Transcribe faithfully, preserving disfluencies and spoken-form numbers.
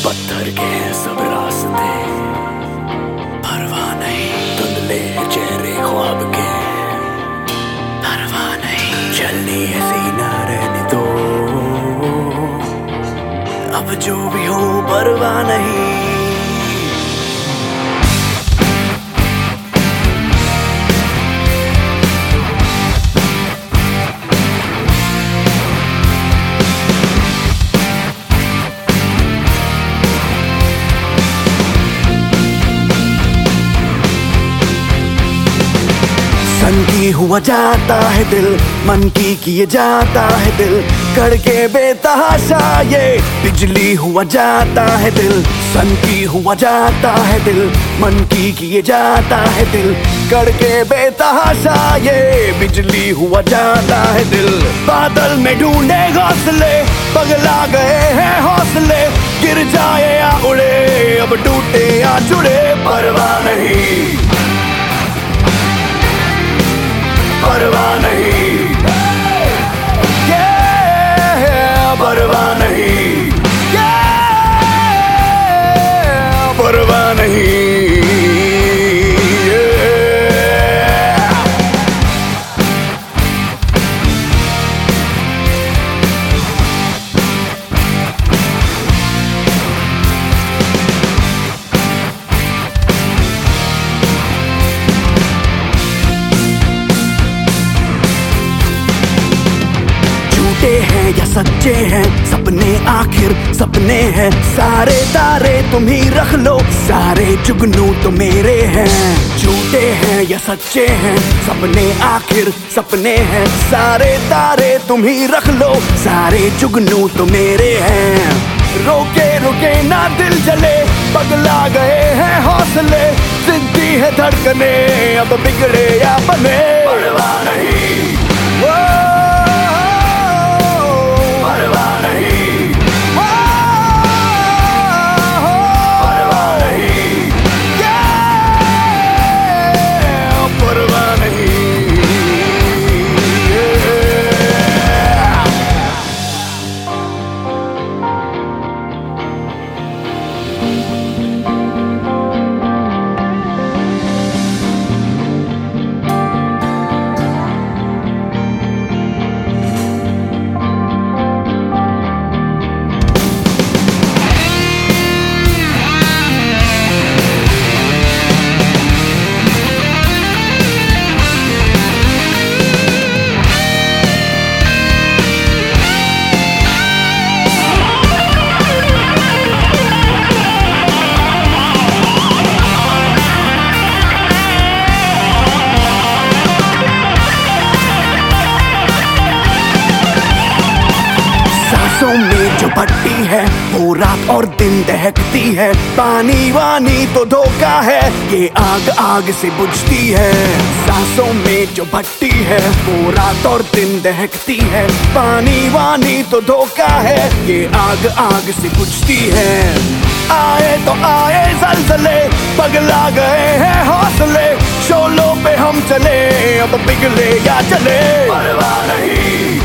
पत्थर के हैं सब रास्ते, परवाह नहीं। धुंधले चेहरे ख्वाब के, परवाह नहीं। चलनी है सीना रहने दो, अब जो भी हो परवाह नहीं। सन की हुआ जाता है दिल, मन की किए जाता है दिल, करके बेतहाशा ये बिजली हुआ जाता है दिल। सन की हुआ जाता है दिल, मन की किए जाता है दिल, करके बेतहाशा ये बिजली हुआ जाता है दिल। बादल में ढूंढे घोंसले, पगला गए हैं हौसले, गिर जाए या उड़े, अब टूटे या जुड़े, परवाह नहीं, परवाह नहीं, yeah, परवाह नहीं, yeah, परवाह नहीं, हैं या सच्चे हैं सपने, आखिर सपने हैं। सारे तारे तुम ही रख लो, सारे जुगनू तो मेरे हैं। झूठे हैं या सच्चे हैं सपने, आखिर सपने हैं। सारे तारे तुम ही रख लो, सारे जुगनू तो मेरे हैं। रोके रुके ना दिल जले, पगला गए हैं हौसले, जिद्दी है धड़कने, अब बिगड़े या बने, परवाह नहीं, में जो भट्टी है वो रात और दिन दहकती है। पानी वानी तो धोखा है, ये आग आग से बुझती है। सांसों में जो भट्टी है वो रात और दिन दहकती है। पानी वानी तो धोखा है, ये आग आग से बुझती है। आए तो आए ज़लज़ले, पगला गए हैं हौसले, शोलों पे हम चले, अब पिघले या चले, परवाह नहीं।